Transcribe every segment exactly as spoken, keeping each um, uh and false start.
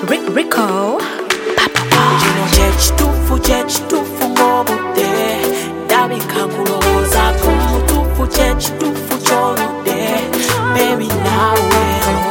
Rick Rico Kino kyekituufu kyekituufu ng'obudde ndabika nkulowoozaako mutuufu kyekituufu ky'oludde baby naawe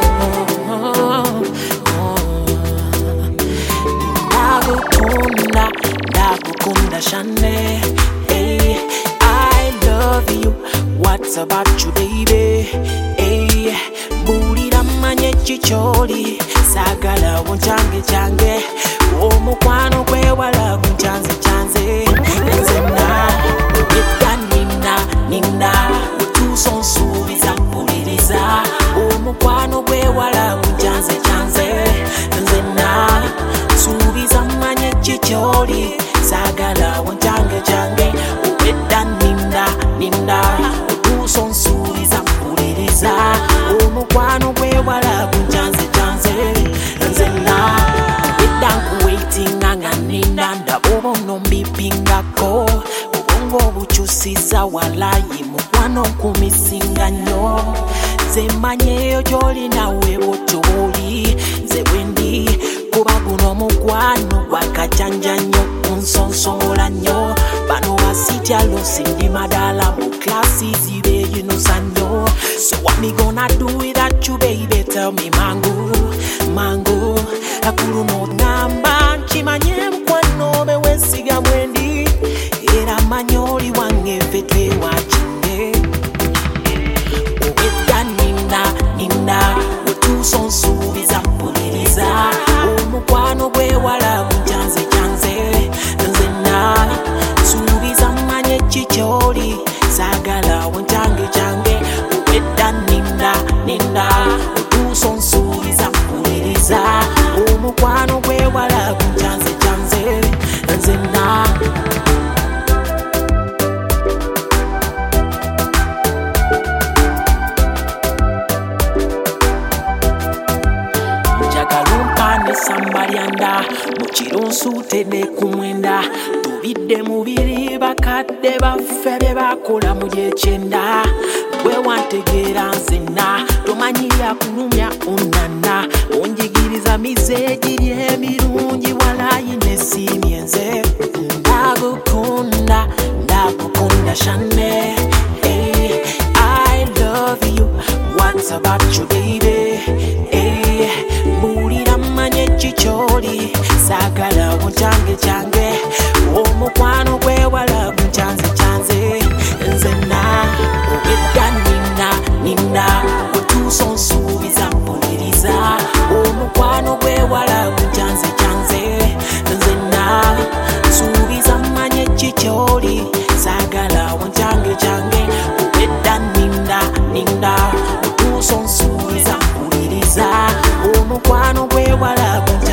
ndagukunda ndagukunda shane hey, I love you what's about you baby hey, mbuulira mmanye kikyoli saagala wonkyange kyange omukwano gwewala gunkyanze kyanze nze na edda nina nina otuusa onsuubiza mpuliriza omukwano gwewala gunkyanze kyanze nze na nsuubiza mmanye kikyoli saagala wonkyange kyange edda nina nina otuusa onsuubiza mpuliriza omukwano gwewala gunkyanze kyanze nze na nina ndaba onombipingako obwongo obukyusiza walayi mukwano nkumisinga nnyo nze manyeeyo gy'oli nawe bwotyo bw'oli nze bwendi kuba guno omukwano gwakajanja nnyo kunsonsomola nnyo bano basityalo sindi madala mu klasi zibeeyinosa nnyo so what me gonna do without you baby tell me mangu mangu akulu n'ogamba nkimanye mukwano be weesiga mwendi era manye oli wange ffe twewakinde obwedda nina nina otuusa onsuubiza mpuliriza omukwano gwewala gunkyanze kyanze nze na nsuubiza mmanye kikyoli saagala wonkyange kyange obwedda nina nina otuusa onsuubiza mpuliriza omukwano gwewala gunkyanze kyanze nze na njagala mpande sambalyanda mukiro nsuutedde ku mwenda tubidde mubiri bakadde baffe bye bakola mu gyekyenda gwe wantegeera nzenna tomanyirya kulumya onana onjigiriza mize egiri emirungi walayi nesiimye nze ndagukunda ndagukunda shane hey, I love you what's about you baby hey, mbuulira mmanye kikyoli saagala wonkyange kyange omukwano gwewala gunkyanze kyanze nze na obwedda nina nina otuusa onsuubiza mpuliriza omukwano gwewala gunkyanze kyanze nze na nsuubiza mmanye kikyoli saagala wonkyange kyange obwedda nina nina otuusa onsuubiza mpuliriza omukwano gwewala